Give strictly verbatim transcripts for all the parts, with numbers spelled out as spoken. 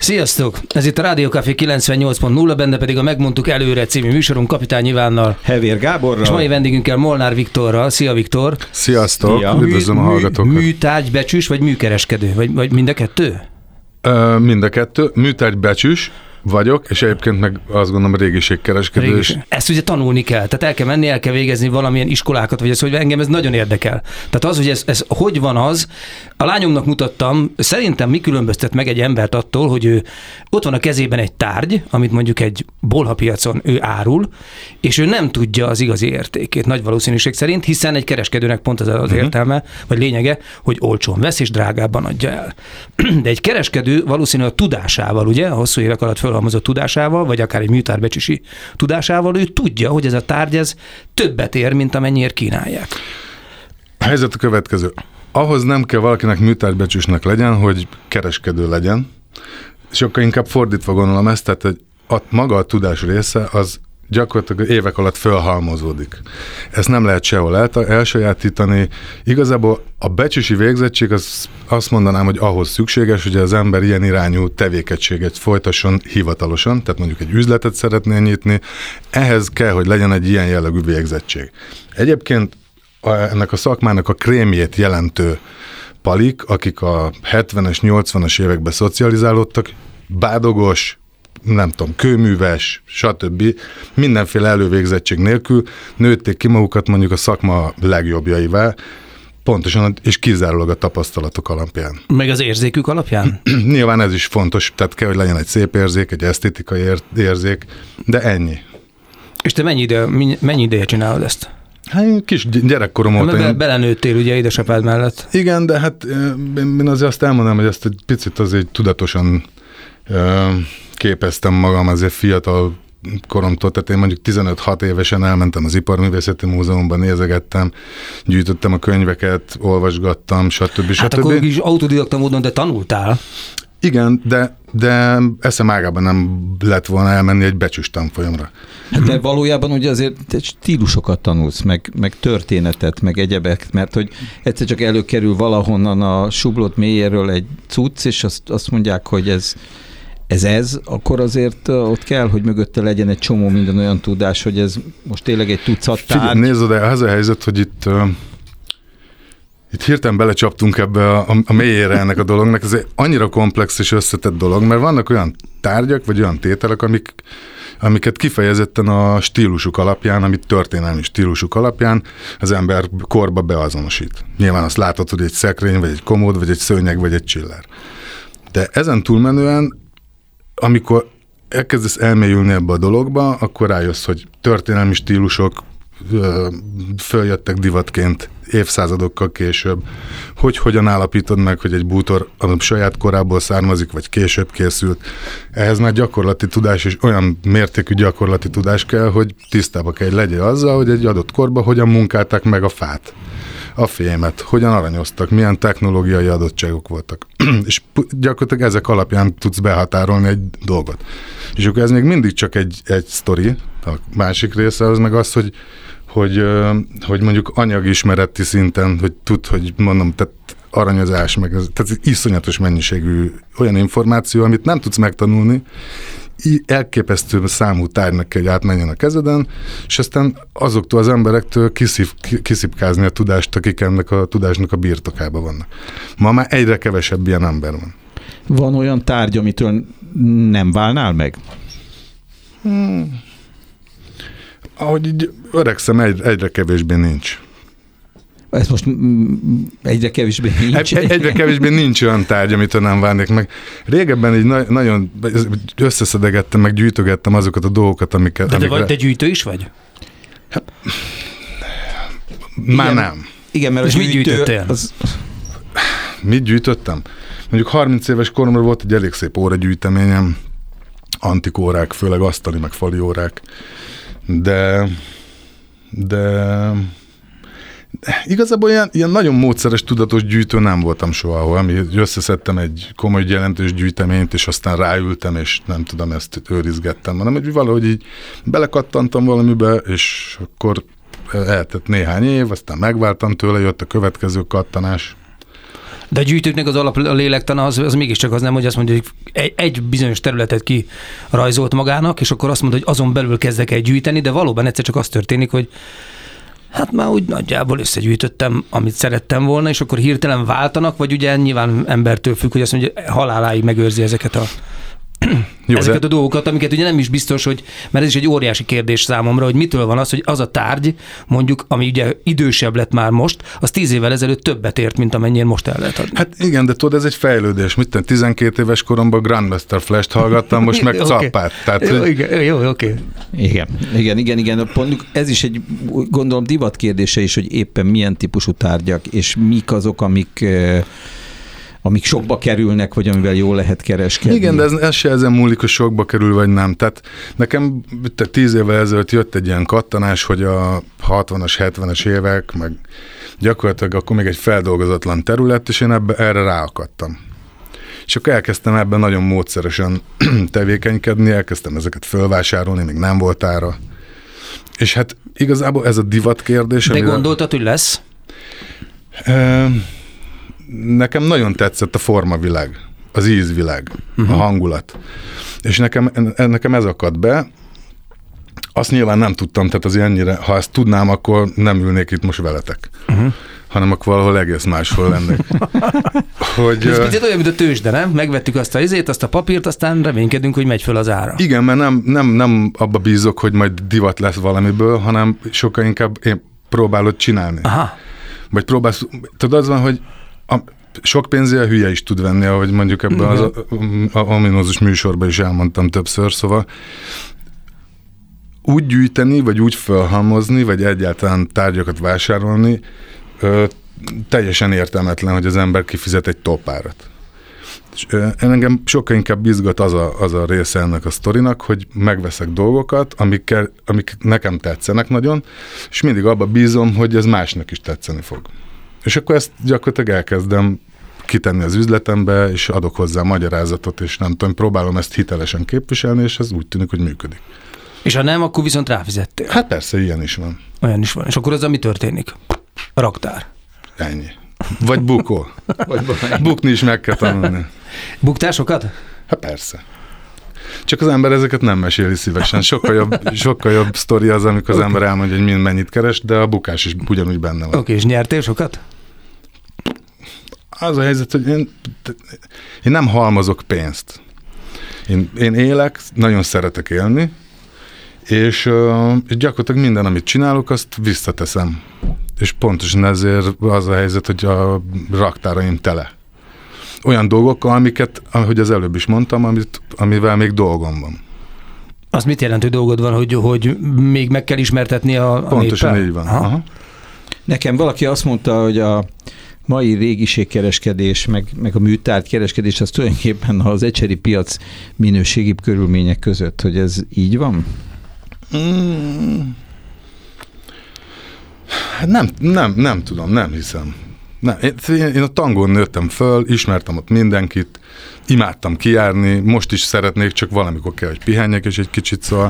Sziasztok! Ez itt a Rádió Café kilencvennyolc pont nulla, benne pedig a Megmondtuk előre című műsorunk Kapitány Ivánnal, Hevér Gáborral, és mai vendégünkkel Molnár Viktorral. Szia, Viktor! Sziasztok! Szia. Üdvözlöm a hallgatókat! Mű, műtárgybecsűs vagy műkereskedő? Vagy, vagy mind a kettő? Ö, mind a kettő. Műtárgybecsűs vagyok, és egyébként meg azt gondolom régiségkereskedő. Régis. Ezt ugye tanulni kell, tehát el kell menni, el kell végezni valamilyen iskolákat, vagy ez, hogy engem ez nagyon érdekel. Tehát az, hogy ez, ez hogy van az, a lányomnak mutattam, szerintem mi különböztet meg egy embert attól, hogy ő ott van a kezében egy tárgy, amit mondjuk egy bolhapiacon ő árul, és ő nem tudja az igazi értékét, nagy valószínűség szerint, hiszen egy kereskedőnek pont az az uh-huh. értelme, vagy lényege, hogy olcsón vesz és drágábban adja el. De egy kereskedő valószínűleg a tudásával, ugye, a hosszú évek alatt fölhalmozott tudásával, vagy akár egy műtárgybecsüsi tudásával, ő tudja, hogy ez a tárgy ez többet ér, mint amennyiért kínálják. A helyzet a következő. Ahhoz nem kell valakinek műtárgybecsűsnek legyen, hogy kereskedő legyen, és akkor inkább fordítva gondolom ezt, tehát hogy a, maga a tudás része az gyakorlatilag évek alatt fölhalmozódik. Ezt nem lehet sehol el, elsajátítani. Igazából a becsüsi végzettség az azt mondanám, hogy ahhoz szükséges, hogy az ember ilyen irányú tevékenységet folytasson hivatalosan, tehát mondjuk egy üzletet szeretné nyitni, ehhez kell, hogy legyen egy ilyen jellegű végzettség. Egyébként a, ennek a szakmának a krémjét jelentő palik, akik a hetvenes, nyolcvanas években szocializálódtak, bádogos, nem tudom, kőműves, stb. Mindenféle elővégzettség nélkül nőtték ki magukat mondjuk a szakma legjobbjaivá, pontosan és kizárólag a tapasztalatok alapján. Meg az érzékük alapján? Nyilván ez is fontos, tehát kell, hogy legyen egy szép érzék, egy esztétikai érzék, de ennyi. És te mennyi, ide, mennyi ideje csinálod ezt? Hát kis gyerekkorom óta. Be, belenőttél ugye édesapád mellett. Igen, de hát én azért azt elmondanám, hogy ezt egy picit azért tudatosan képeztem magam azért fiatal koromtól, tehát én mondjuk tizenöt-hat évesen elmentem az Iparművészeti Múzeumban, nézegettem, gyűjtöttem a könyveket, olvasgattam, stb. Hát stb. akkor is autodidakta módon, de tanultál. Igen, de, de eszem ágában nem lett volna elmenni egy becsüs tanfolyamra. Hát de valójában ugye azért stílusokat tanulsz, meg, meg történetet, meg egyebek, mert hogy egyszer csak előkerül valahonnan a sublot mélyéről egy cucc, és azt, azt mondják, hogy ez ez ez, akkor azért ott kell, hogy mögötte legyen egy csomó minden olyan tudás, hogy ez most tényleg egy tucat tárgy. Figyelj, nézd oda, az a helyzet, hogy itt, uh, itt hirtelen belecsaptunk ebbe a, a, a mélyére ennek a dolognak. Ez egy annyira komplex és összetett dolog, mert vannak olyan tárgyak, vagy olyan tételek, amik, amiket kifejezetten a stílusuk alapján, amit történelmi stílusuk alapján az ember korba beazonosít. Nyilván azt látod, hogy egy szekrény, vagy egy komód, vagy egy szőnyeg, vagy egy csiller. De ezen túlmenően amikor elkezdesz elmélyülni ebbe a dologba, akkor rájössz, hogy történelmi stílusok ö, följöttek divatként évszázadokkal később, hogy hogyan állapítod meg, hogy egy bútor a saját korából származik, vagy később készült. Ehhez már gyakorlati tudás, és olyan mértékű gyakorlati tudás kell, hogy tisztába kell legyen azzal, hogy egy adott korban hogyan munkálták meg a fát, a fémet, hogyan aranyoztak, milyen technológiai adottságok voltak. És gyakorlatilag ezek alapján tudsz behatárolni egy dolgot. És akkor ez még mindig csak egy, egy sztori, a másik része az meg az, hogy, hogy, hogy mondjuk anyagismereti szinten, hogy tud, hogy mondom, tehát aranyozás, meg ez, tehát iszonyatos mennyiségű olyan információ, amit nem tudsz megtanulni, elképesztő számú tárgynak kell, hogy átmenjen a kezeden, és aztán azoktól az emberektől kiszív, kiszipkázni a tudást, akik ennek a tudásnak a birtokában vannak. Ma már egyre kevesebb ilyen ember van. Van olyan tárgy, amitől nem válnál meg? Hmm. Ahogy így öregszem, egyre, egyre kevésbé nincs. Ez most egyre kevésbé nincs. Egy, egyre kevésbé nincs olyan tárgy, amitől nem válnék meg. Régebben így na- nagyon összeszedegettem, meg gyűjtögettem azokat a dolgokat, amiket... De te, amikre... vagy, te gyűjtő is vagy? Hát, már igen, nem. Igen, mert és a mit gyűjtöttél? Az... Mit gyűjtöttem? Mondjuk harminc éves koromra volt egy elég szép óragyűjteményem, antik órák, főleg asztali, meg fali órák, de... de... Igazából ilyen, ilyen nagyon módszeres, tudatos gyűjtő nem voltam soha, ahol ami összeszedtem egy komoly jelentős gyűjteményt, és aztán ráültem, és nem tudom, ezt őrizgettem, hanem hogy valahogy így belekattantam valamibe, és akkor eltett néhány év, aztán megváltam tőle, jött a következő kattanás. De a gyűjtőknek az alap a lélektana az, az mégiscsak az nem, hogy azt mondja, hogy egy, egy bizonyos területet kirajzolt magának, és akkor azt mondja, hogy azon belül kezdek el gyűjteni, de valóban egyszer csak az történik, hogy hát már úgy nagyjából összegyűjtöttem, amit szerettem volna, és akkor hirtelen váltanak, vagy ugye nyilván embertől függ, hogy azt mondja, hogy haláláig megőrzi ezeket a Jó, ezeket de... a dolgokat, amiket ugye nem is biztos, hogy, mert ez is egy óriási kérdés számomra, hogy mitől van az, hogy az a tárgy, mondjuk, ami ugye idősebb lett már most, az tíz évvel ezelőtt többet ért, mint amennyien most el lehet adni. Hát igen, de tudod, ez egy fejlődés. Mit tenni, tizenkét éves koromban Grandmaster Flash-t hallgattam, most meg okay. Cappát. Tehát, jó, hogy... igen, jó, oké. Okay. Igen, igen, igen, igen. Pont ez is egy, gondolom, divat kérdése is, hogy éppen milyen típusú tárgyak, és mik azok, amik... amik sokba kerülnek, vagy amivel jól lehet kereskedni. Igen, de ez, ez se ezen múlik, hogy sokba kerül, vagy nem. Tehát nekem te, tíz évvel ezelőtt jött egy ilyen kattanás, hogy a hatvanas, hetvenes évek, meg gyakorlatilag akkor még egy feldolgozatlan terület, és én ebbe, erre ráakadtam. És akkor elkezdtem ebben nagyon módszeresen tevékenykedni, elkezdtem ezeket fölvásárolni, még nem volt ára. És hát igazából ez a divat kérdés. De gondoltad, hogy lesz? E- Nekem nagyon tetszett a formavilág, az ízvilág, uh-huh. a hangulat. És nekem, nekem ez akadt be. Azt nyilván nem tudtam, tehát az ennyire, ha ezt tudnám, akkor nem ülnék itt most veletek. Uh-huh. Hanem akkor valahol egész máshol lennék. hogy, ez picit olyan, mint a tőzsde, nem? Megvettük azt a izét, azt a papírt, aztán reménykedünk, hogy megy föl az ára. Igen, mert nem, nem, nem abba bízok, hogy majd divat lesz valamiből, hanem sokkal inkább én próbálod csinálni. Aha. Vagy próbálsz, tudod, az van, hogy a, sok pénzzel hülye is tud venni, ahogy mondjuk ebben az ominózus műsorban is elmondtam többször, szóval úgy gyűjteni, vagy úgy felhalmozni, vagy egyáltalán tárgyakat vásárolni, ö, teljesen értelmetlen, hogy az ember kifizet egy topárat. És, ö, engem sokkal inkább izgat az a, az a része ennek a sztorinak, hogy megveszek dolgokat, amikkel, amik nekem tetszenek nagyon, és mindig abba bízom, hogy ez másnak is tetszeni fog. És akkor ezt gyakorlatilag elkezdem kitenni az üzletembe, és adok hozzá magyarázatot, és nem tudom, próbálom ezt hitelesen képviselni, és ez úgy tűnik, hogy működik. És ha nem, akkor viszont ráfizettél. Hát persze, ilyen is van. Olyan is van. És akkor az, ami történik? A raktár. Ennyi. Vagy bukó. Vagy bukni is meg kell tanulni. Buktál sokat? Hát persze. Csak az ember ezeket nem meséli szívesen. Sokkal jobb, sokkal jobb sztori az, amikor az okay. ember elmondja, hogy mind mennyit keres, de a bukás is ugyanúgy benne van. Oké, okay, és nyertél sokat? Az a helyzet, hogy én, én nem halmozok pénzt. Én, én élek, nagyon szeretek élni, és, és gyakorlatilag minden, amit csinálok, azt visszateszem. És pontosan ezért az a helyzet, hogy a raktáraim tele. Olyan dolgokkal, amiket, ahogy az előbb is mondtam, amit, amivel még dolgom van. Az mit jelent, hogy dolgod van, hogy, hogy még meg kell ismertetni a, a Pontosan néppel? Így van. Aha. Aha. Nekem valaki azt mondta, hogy a mai régiségkereskedés, meg, meg a műtárgykereskedés, az tulajdonképpen az ecseri piac minőségibb körülmények között, hogy ez így van? Mm. Nem, nem, nem tudom, nem hiszem. Nem. Én, én a tangón nőttem föl, ismertem ott mindenkit, imádtam kijárni, most is szeretnék, csak valamikor kell, hogy pihenjek, és egy kicsit, szóval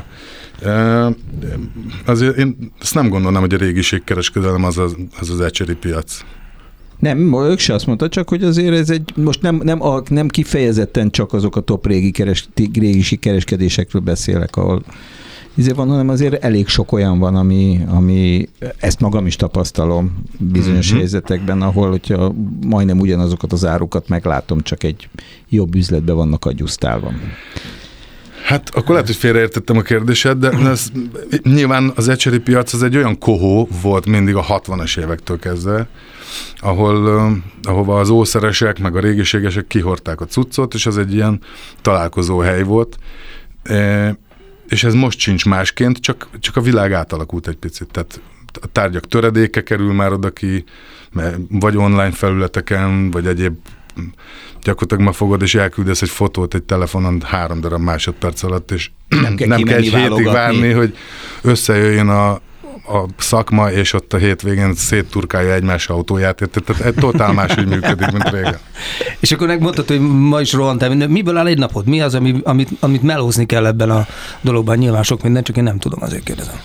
azért én ezt nem gondolnám, hogy a régiségkereskedelem az az, az, az ecseri piac. Nem, ők se azt mondta, csak hogy azért ez egy, most nem, nem, a, nem kifejezetten csak azok a top régi keres, régi kereskedésekről beszélek, ahol ezért van, hanem azért elég sok olyan van, ami, ami ezt magam is tapasztalom bizonyos mm-hmm. helyzetekben, ahol hogyha majdnem ugyanazokat az árukat meglátom, csak egy jobb üzletbe vannak agyusztálva. Hát akkor lehet, hogy félreértettem a kérdésed, de ez, nyilván az ecseri piac az egy olyan kohó volt mindig a hatvanas évektől kezdve, ahol, ahova az ószeresek meg a régiségesek kihordták a cuccot, és ez egy ilyen találkozó hely volt. E, és ez most sincs másként, csak, csak a világ átalakult egy picit. Tehát a tárgyak töredéke kerül már oda ki, vagy online felületeken, vagy egyéb, gyakorlatilag ma fogod és elküldesz egy fotót egy telefonon három darab másodperc alatt, és nem kell, nem kell egy hétig várni, hogy összejöjjön a, a szakma, és ott a hétvégén szétturkálja egymás autóját. Tehát egy totál máshogy működik, mint régen. És akkor megmondtad, hogy ma is rohantál. Miből áll egy napod? Mi az, ami, amit, amit melózni kell ebben a dologban? Nyilván sok minden, csak én nem tudom, azért kérdezem.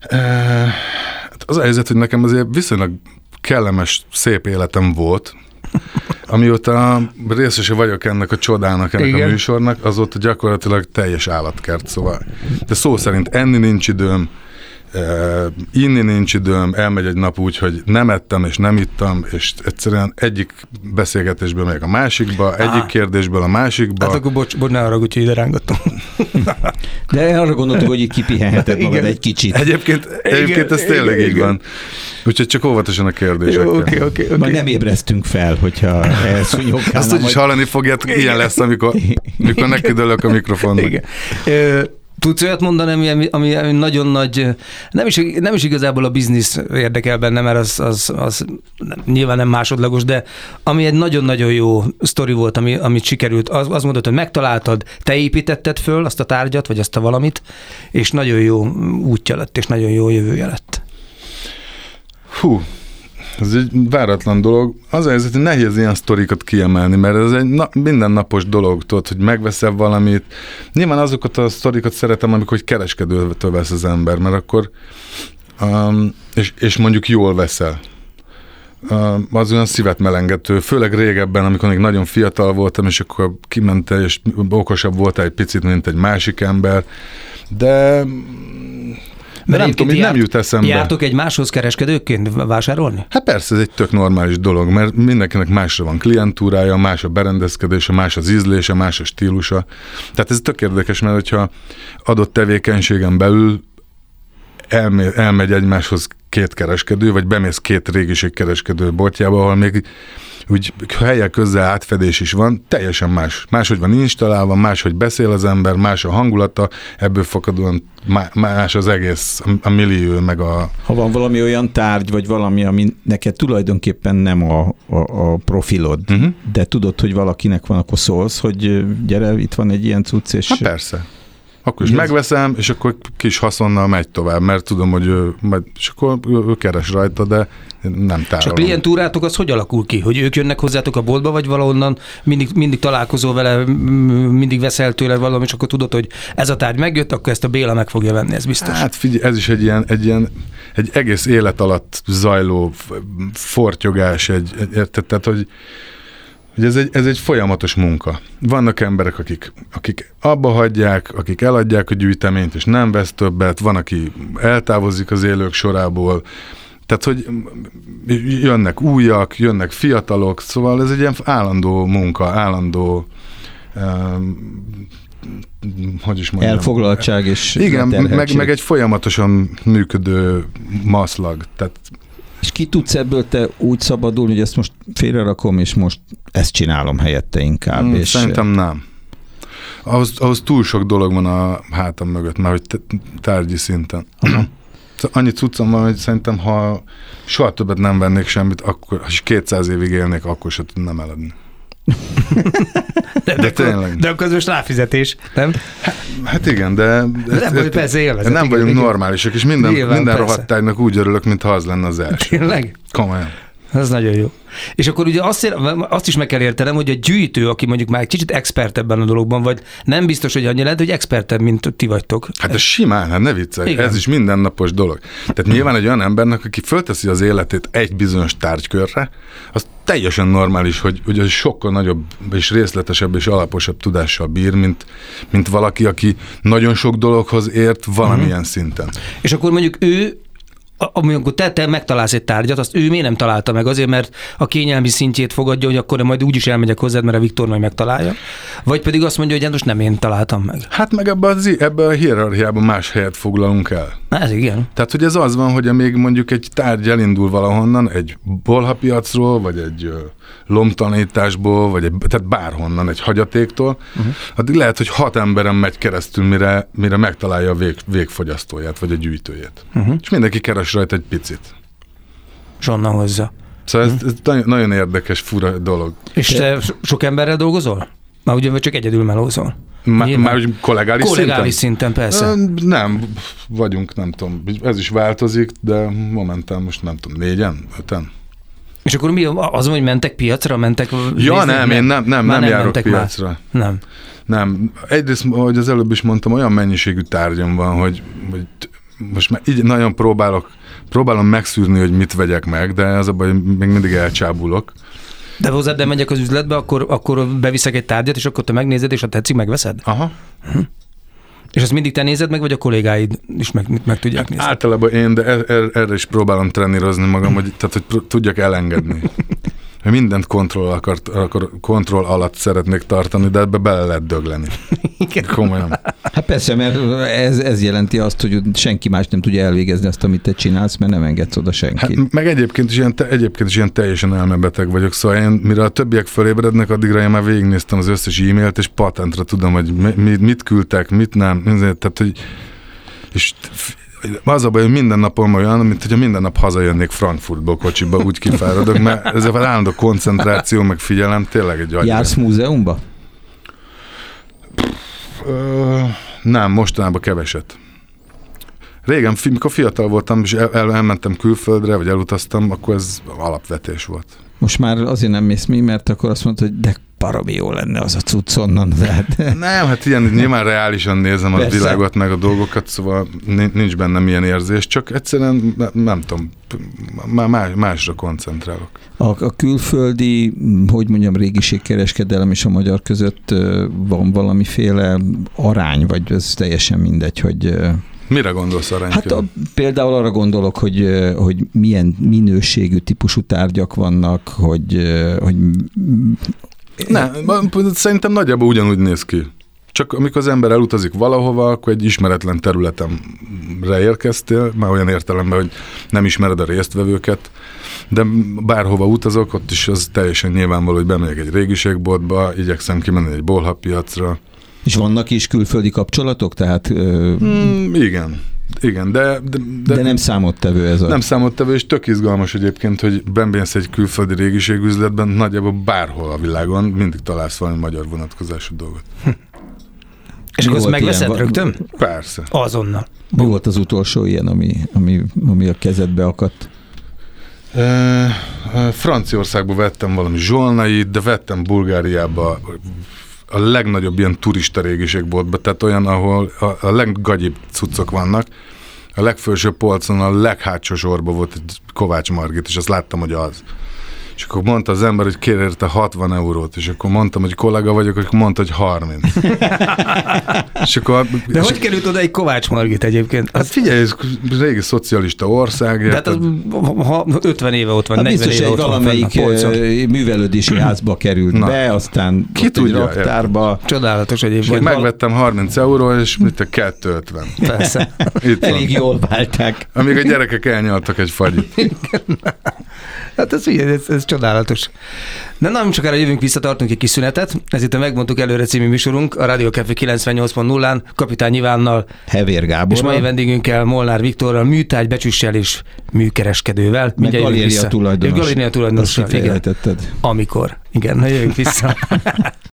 Az a helyzet, hogy nekem azért viszonylag kellemes, szép életem volt, amióta részese vagyok ennek a csodának, ennek Igen. a műsornak, azóta gyakorlatilag teljes állatkert, szóval. De szó szerint enni nincs időm, Uh, inni nincs időm, elmegy egy nap úgy, hogy nem ettem és nem ittam, és egyszerűen egyik beszélgetésből megyek a másikba, egyik ah. kérdésből a másikba. Hát akkor bocs, bocs ne arra, hogy ide rángattam. De arra gondoltuk, hogy itt kipihenheted magad Igen. egy kicsit. Egyébként, egyébként ez Igen. tényleg Igen. így van. Úgyhogy csak óvatosan a kérdésekkel. Oké, oké, oké. Majd nem ébresztünk fel, hogyha elszúnyogálna. Azt úgyis hallani fogjátok, ilyen lesz, amikor, amikor nekidőlök a mikrofonnak. Igen. Tudsz olyat mondani, ami, ami, ami nagyon nagy, nem is, nem is igazából a biznisz érdekel benne, mert az, az, az nyilván nem másodlagos, de ami egy nagyon-nagyon jó sztori volt, ami, amit sikerült, az, az mondod, hogy megtaláltad, te építetted föl azt a tárgyat, vagy azt a valamit, és nagyon jó útja lett, és nagyon jó jövője lett. Hú, ez egy váratlan dolog. Az a helyzet, hogy nehéz ilyen sztorikat kiemelni, mert ez egy na- mindennapos dolog, tudod, hogy megveszel valamit. Nyilván azokat a sztorikat szeretem, amikor kereskedőtől vesz az ember, mert akkor um, és, és mondjuk jól veszel. Um, az olyan szívet melengető, főleg régebben, amikor még nagyon fiatal voltam, és akkor kimentél, és okosabb voltál egy picit, mint egy másik ember, de De nem tudom, nem jut eszembe. Jártok egy máshoz kereskedőként vásárolni? Hát persze, ez egy tök normális dolog, mert mindenkinek másra van klientúrája, más a berendezkedése, más az ízlése, más a stílusa. Tehát ez tök érdekes, mert hogyha adott tevékenységen belül elmegy, elmegy egymáshoz két kereskedő, vagy bemész két régiségkereskedő boltjába, ahol még úgy helyek közel átfedés is van, teljesen más. Máshogy van installálva, máshogy beszél az ember, más a hangulata, ebből fakadóan más az egész, a millió, meg a... Ha van valami olyan tárgy, vagy valami, ami neked tulajdonképpen nem a, a, a profilod, uh-huh. de tudod, hogy valakinek van, akkor szólsz, hogy gyere, itt van egy ilyen cucc, és... Hát persze. Akkor is megveszem, és akkor kis haszonnal megy tovább, mert tudom, hogy ő, majd, és akkor ő, ő keres rajta, de nem tárolom. És a klientúrátok az hogy alakul ki? Hogy ők jönnek hozzátok a boltba, vagy valahonnan mindig, mindig találkozol vele, mindig veszel tőle valami, és akkor tudod, hogy ez a tárgy megjött, akkor ezt a Béla meg fogja venni, ez biztos. Hát figyelj, ez is egy ilyen, egy ilyen egy egész élet alatt zajló fortyogás, egy, egy, érted, tehát, hogy hogy ez egy, ez egy folyamatos munka. Vannak emberek, akik, akik abba hagyják, akik eladják a gyűjteményt, és nem vesz többet, van, aki eltávozik az élők sorából, tehát, hogy jönnek újak, jönnek fiatalok, szóval ez egy ilyen állandó munka, állandó um, hogy is mondjam? Elfoglaltság és igen, meg, meg egy folyamatosan működő maszlag, tehát és ki tudsz ebből te úgy szabadulni, hogy ezt most félrerakom, és most ezt csinálom helyette inkább? Hmm, és szerintem nem. Ahhoz, ahhoz túl sok dolog van a hátam mögött, már hogy tárgyi szinten. Annyi cuccom van, hogy szerintem, ha soha többet nem vennék semmit, akkor, és kétszáz évig élnék, akkor se tudnám eladni. De, de, tényleg. De akkor ez most ráfizetés, nem? Hát, hát igen, de... de nem vagy persze élvezet. Nem igen, vagyunk igen. normálisak, és minden, minden rohadt tárgynak úgy örülök, mintha az lenne az első. Tényleg? Komolyan. Ez nagyon jó. És akkor ugye azt, ér, azt is meg kell értenem, hogy a gyűjtő, aki mondjuk már egy kicsit expert ebben a dologban, vagy nem biztos, hogy annyi lehet, hogy expertebb, mint ti vagytok. Hát ez simán, hát ne viccelj, igen. Ez is mindennapos dolog. Tehát nyilván egy olyan embernek, aki fölteszi az életét egy bizonyos tárgykörre, az teljesen normális, hogy, hogy az sokkal nagyobb és részletesebb és alaposabb tudással bír, mint, mint valaki, aki nagyon sok dologhoz ért valamilyen uh-huh. szinten. És akkor mondjuk ő amikor te, te megtalálsz egy tárgyat, azt ő miért nem találta meg? Azért, mert a kényelmi szintjét fogadja, hogy akkor majd úgyis elmegyek hozzád, mert a Viktor majd megtalálja. Vagy pedig azt mondja, hogy most nem én találtam meg. Hát meg ebben ebbe a hierarchiában más helyet foglalunk el. Na ez igen. Tehát, hogy ez az van, hogy amíg mondjuk egy tárgy elindul valahonnan, egy bolhapiacról, vagy egy uh, lomtanításból, vagy egy, tehát bárhonnan, egy hagyatéktól, uh-huh. addig lehet, hogy hat emberen megy keresztül, mire, mire megtalálja a vég, végfogyasztóját, vagy a gyűjtőjét. Uh-huh. És mindenki keres rajta egy picit. És onnan hozza. Szóval uh-huh. ez, ez nagyon, nagyon érdekes, fura dolog. És te sok emberrel dolgozol? Már ugye csak egyedül melózol? Már, már úgy kollegális, kollegális szinten? szinten, persze. Nem, vagyunk, nem tudom, ez is változik, de momentán most nem tudom, négyen, öten. És akkor mi az, hogy mentek piacra, mentek? Ja, nem, én nem, nem, nem járok piacra. Már. Nem. Nem. Egyrészt, ahogy az előbb is mondtam, olyan mennyiségű tárgyam van, hogy, hogy most már így nagyon próbálok, próbálom megszűrni, hogy mit vegyek meg, de az a baj, még mindig elcsábulok. De hozzád nem megyek az üzletbe, akkor, akkor beviszek egy tárgyat, és akkor te megnézed, és ha tetszik, megveszed? Aha. Hm. És ezt mindig te nézed meg, vagy a kollégáid is meg, meg tudják nézni? Általában én, de er, er, erre is próbálom trenírozni magam, hogy, tehát, hogy tudjak elengedni. Mindent kontroll, akart, akar, kontroll alatt szeretnék tartani, de ebbe bele lehet dögleni. Igen. Komolyan. Hát persze, mert ez, ez jelenti azt, hogy senki más nem tudja elvégezni azt, amit te csinálsz, mert nem engedsz oda senkit. Hát, meg egyébként is, ilyen, egyébként is ilyen teljesen elmebeteg vagyok, szóval én, mire a többiek fölébrednek, addigra én már végignéztem az összes e-mailt, és patentre tudom, hogy mi, mit küldtek, mit nem. Tehát, hogy és az a baj, hogy minden napom olyan, mint hogyha minden nap hazajönnék Frankfurtból kocsiba, úgy kifáradok, mert ez az állandó koncentráció, meg figyelem, tényleg egy agyra. Jársz múzeumba? Ö, nem, mostanában keveset. Régen, mikor fiatal voltam, és el, el, elmentem külföldre, vagy elutaztam, akkor ez alapvetés volt. Most már azért nem mész mi, mert akkor azt mondod, hogy de baromi jó lenne az a cucc onnan. Tehát... Nem, hát ilyen nyilván reálisan nézem a világot, meg a dolgokat, szóval nincs bennem ilyen érzés, csak egyszerűen nem tudom, más, másra koncentrálok. A, a külföldi, hogy mondjam, régiségkereskedelem és a magyar között van valamiféle arány, vagy ez teljesen mindegy, hogy... Mire gondolsz arányként? Hát a, például arra gondolok, hogy, hogy milyen minőségű típusú tárgyak vannak, hogy... hogy nem, szerintem nagyjából ugyanúgy néz ki. Csak amikor az ember elutazik valahova, akkor egy ismeretlen területemre érkeztél, már olyan értelemben, hogy nem ismered a résztvevőket, de bárhova utazok, ott is az teljesen nyilvánvaló, hogy bemegyek egy régiségboltba, igyekszem kimenni egy bolhapiacra. És vannak is külföldi kapcsolatok? Tehát, ö... mm, igen. Igen, de, de, de... De nem számottevő ez a... Nem számottevő, és tök izgalmas egyébként, hogy bemész egy külföldi régiségüzletben, nagyjából bárhol a világon mindig találsz valami magyar vonatkozású dolgot. Hm. És akkor azt megveszed ilyen, rögtön? Persze. Azonnal. Mi volt az utolsó ilyen, ami, ami, ami a kezedbe akadt? E, Franciaországban vettem valami zsolnait, de vettem Bulgáriába a legnagyobb ilyen turista régiségboltba, tehát olyan, ahol a, a leggagyibb cuccok vannak. A legfelső polcon a leghátsó sorban volt egy Kovács Margit, és azt láttam, hogy az. És akkor mondta az ember, hogy kér érte hatvan eurót, és akkor mondtam, hogy kollega vagyok, akkor mondta, hogy harminc. és akkor, De és hogy került oda egy Kovács Margit egyébként? Hát figyelj, ez régi szocialista ország. De hát az, ha ötven éve ott van, hát negyven éve ott van. Valamelyik művelődési házba került Na. be, aztán Ki tudja, egy raktárba. Csodálatos egyébként. Én megvettem harminc euró, és mit a kettőszázötven. Persze. Elég jól válták. Amíg a gyerekek elnyaltak egy fagyit. Hát ez, ez, ez csodálatos. De nem sokára jövünk vissza, tartunk egy kis szünetet. Ez itt a Megmondtuk előre című műsorunk, a Rádió Café kilencvennyolc pont nullán, Kapitány Ivánnal, Hevér Gáborral, és mai vendégünkkel, Molnár Viktorral, műtárgy, becsüssel és műkereskedővel. Meg galéria tulajdonos. És galéria tulajdonos. Azt kifejtetted. Amikor. Igen, na jövünk vissza.